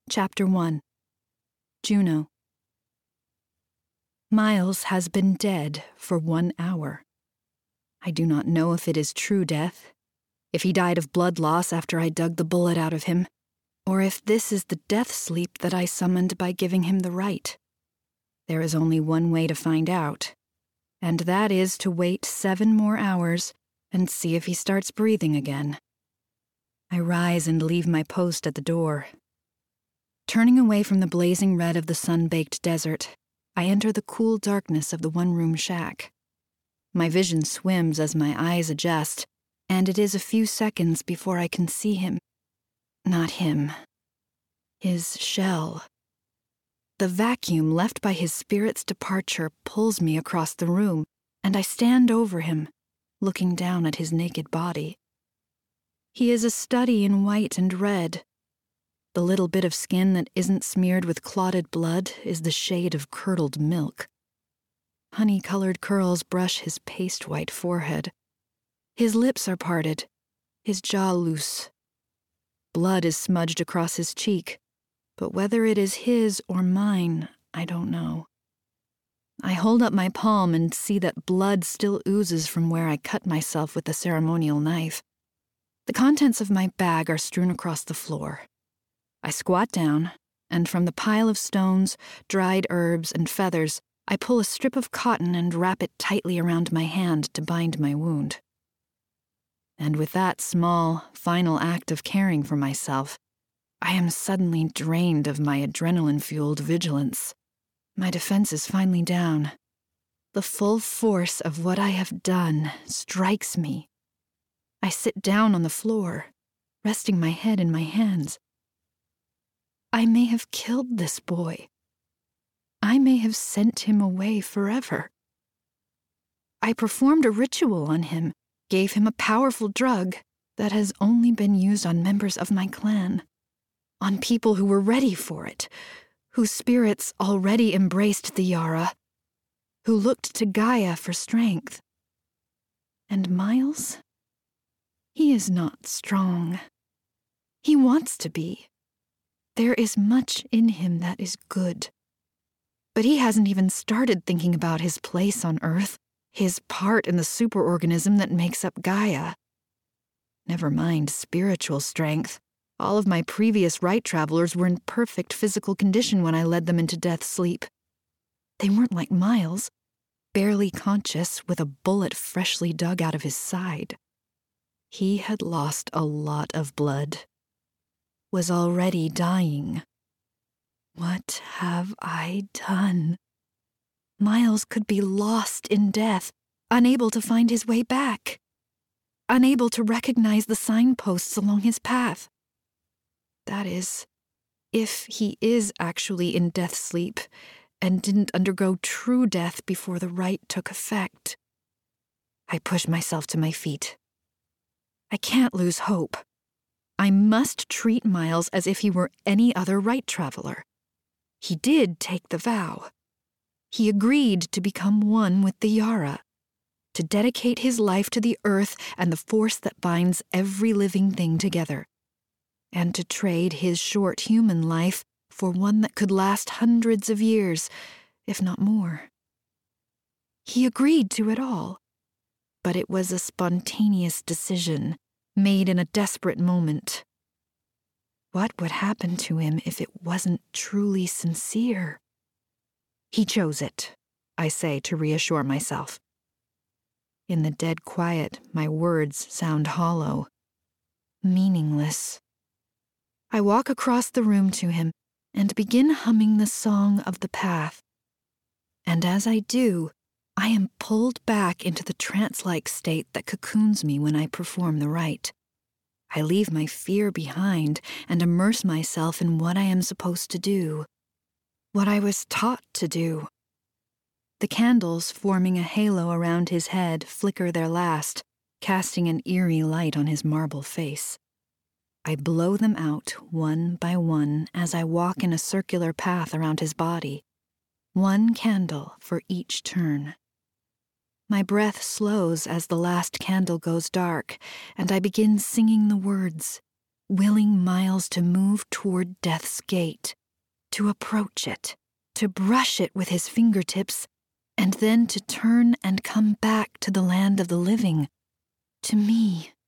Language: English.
Chapter 1. Juno. Miles has been dead for 1 hour. I do not know if it is true death, if he died of blood loss after I dug the bullet out of him, or if this is the death sleep that I summoned by giving him the right. There is only one way to find out, and that is to wait 7 more hours and see if he starts breathing again. I rise and leave my post at the door. Turning away from the blazing red of the sun-baked desert, I enter the cool darkness of the one-room shack. My vision swims as my eyes adjust, and it is a few seconds before I can see him. Not him. His shell. The vacuum left by his spirit's departure pulls me across the room, and I stand over him, looking down at his naked body. He is a study in white and red. The little bit of skin that isn't smeared with clotted blood is the shade of curdled milk. Honey-colored curls brush his paste-white forehead. His lips are parted, his jaw loose. Blood is smudged across his cheek, but whether it is his or mine, I don't know. I hold up my palm and see that blood still oozes from where I cut myself with the ceremonial knife. The contents of my bag are strewn across the floor. I squat down, and from the pile of stones, dried herbs, and feathers, I pull a strip of cotton and wrap it tightly around my hand to bind my wound. And with that small, final act of caring for myself, I am suddenly drained of my adrenaline-fueled vigilance. My defense is finally down. The full force of what I have done strikes me. I sit down on the floor, resting my head in my hands. I may have killed this boy. I may have sent him away forever. I performed a ritual on him, gave him a powerful drug that has only been used on members of my clan, on people who were ready for it, whose spirits already embraced the Yara, who looked to Gaia for strength. And Miles? He is not strong. He wants to be. There is much in him that is good. But he hasn't even started thinking about his place on Earth, his part in the superorganism that makes up Gaia. Never mind spiritual strength. All of my previous right travelers were in perfect physical condition when I led them into death sleep. They weren't like Miles, barely conscious with a bullet freshly dug out of his side. He had lost a lot of blood. Was already dying. What have I done? Miles could be lost in death, unable to find his way back, unable to recognize the signposts along his path. That is, if he is actually in death sleep and didn't undergo true death before the rite took effect. I push myself to my feet. I can't lose hope. I must treat Miles as if he were any other right traveler. He did take the vow. He agreed to become one with the Yara, to dedicate his life to the earth and the force that binds every living thing together, and to trade his short human life for one that could last hundreds of years, if not more. He agreed to it all, but it was a spontaneous decision, made in a desperate moment. What would happen to him if it wasn't truly sincere? He chose it, I say to reassure myself. In the dead quiet, my words sound hollow, meaningless. I walk across the room to him and begin humming the song of the path. And as I do, I am pulled back into the trance-like state that cocoons me when I perform the rite. I leave my fear behind and immerse myself in what I am supposed to do, what I was taught to do. The candles forming a halo around his head flicker their last, casting an eerie light on his marble face. I blow them out one by one as I walk in a circular path around his body, one candle for each turn. My breath slows as the last candle goes dark, and I begin singing the words, willing Miles to move toward death's gate, to approach it, to brush it with his fingertips, and then to turn and come back to the land of the living, to me.